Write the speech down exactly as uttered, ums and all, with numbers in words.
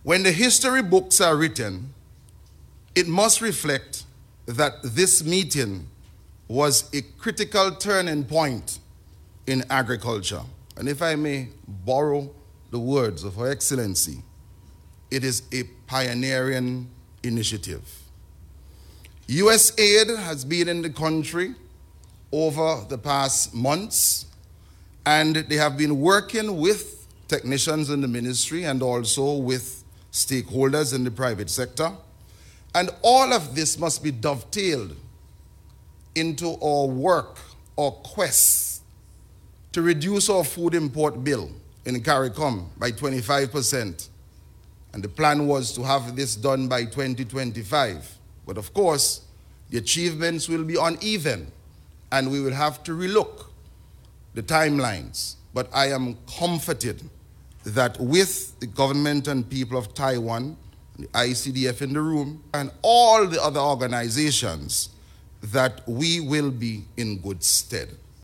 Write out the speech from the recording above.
When the history books are written, it must reflect that this meeting was a critical turning point in agriculture. And if I may borrow the words of Her Excellency, it is a pioneering initiative. U S aid has been in the country over the past months, and they have been working with technicians in the ministry and also with stakeholders in the private sector. And all of this must be dovetailed into our work, our quest to reduce our food import bill in CARICOM by twenty-five percent. And the plan was to have this done by twenty twenty-five. But of course, the achievements will be uneven, and we will have to relook the timelines. But I am comforted that with the government and people of Taiwan, the I C D F in the room, and all the other organizations, that we will be in good stead.